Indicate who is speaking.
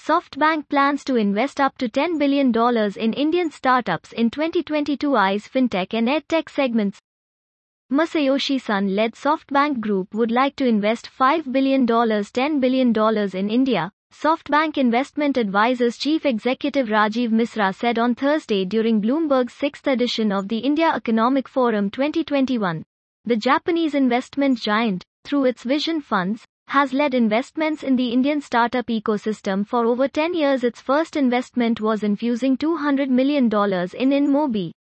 Speaker 1: SoftBank plans to invest up to $10 billion in Indian startups in 2022 I's fintech and edtech segments. Masayoshi Son-led SoftBank Group would like to invest $5 billion, $10 billion in India, SoftBank Investment Advisors Chief Executive Rajiv Misra said on Thursday during Bloomberg's 6th edition of the India Economic Forum 2021. The Japanese investment giant, through its Vision Funds, has led investments in the Indian startup ecosystem for over 10 years. Its first investment was infusing $200 million in InMobi.